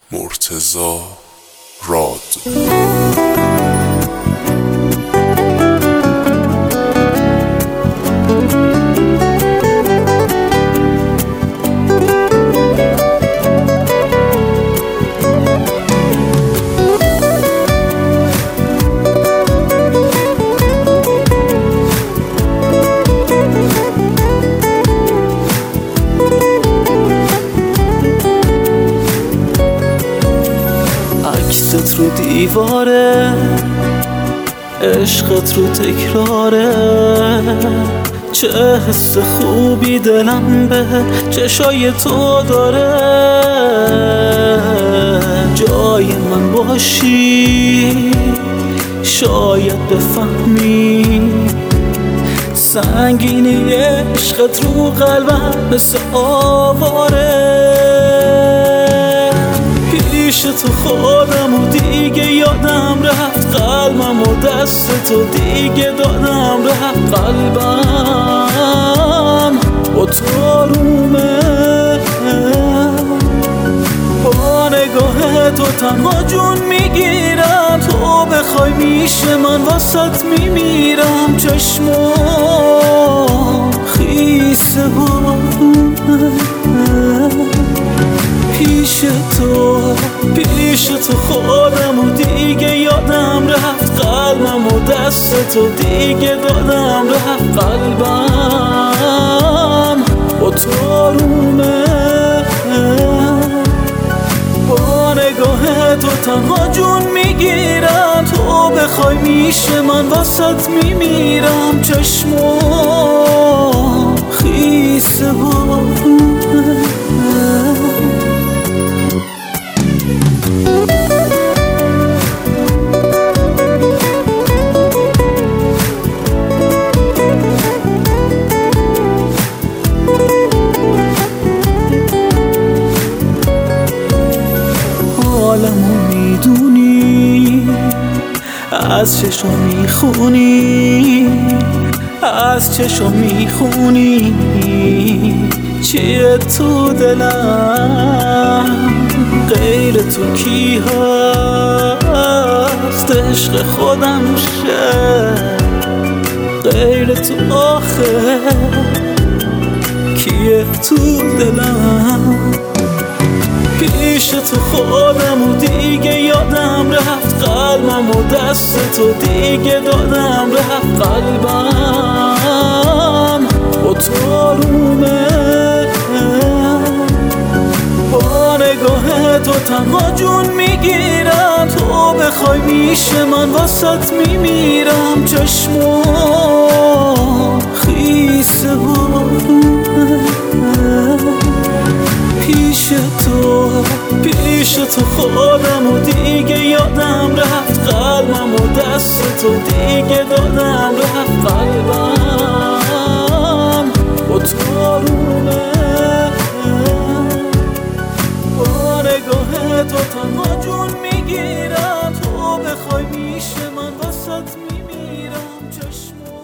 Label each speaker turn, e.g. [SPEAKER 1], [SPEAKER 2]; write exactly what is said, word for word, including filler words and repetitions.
[SPEAKER 1] مرتضی راد.
[SPEAKER 2] عکست رو دیواره، عشقت رو تکراره، چه حس خوبی دلم به چشای تو داره. جای من باشی شاید بفهمی، سنگینی عشقت رو قلبم مثل آواره. پیش تو خودم و دیگه یادم رفت، قلبم و دست تو دیگه دادم رفت. قلبم با تو آرومه، با نگاه تو تنها جون میگیرم. تو بخوای میشه من واسط میمیرم. چشمام خیس بارونه، پیش تو پیش تو خودم و دیگه یادم رفت. قلبم و دست تو دیگه دادم رفت. قلبم با تو آرومه، با نگاه تو تنها جون میگیرم. تو بخوای میشه من واسط میمیرم. چشمام خیس بارونه. حالمو میدونی، از چشم میخونی، از چشم میخونی چیه تو دلم. غیر تو کی هست عشق خودم شه، غیر تو آخه کیه تو دلم. پیش تو خودم و دیگه یادم رفت، قلبم و دست تو دیگه دادم رفت. قلبم با تو آرومه، با نگاه تو تنها جون میگیرم. تو بخوای میشه من واسط میمیرم. چشمام خیس بارونه، پیش تو پیش تو خودم و دیگه یادم رفت. قلبم و دست تو دیگه دادم رفت. قلبم با تو آرومه، با نگاه تو تنها جون میگیرم. تو بخوای میشه من واسط میمیرم. چشم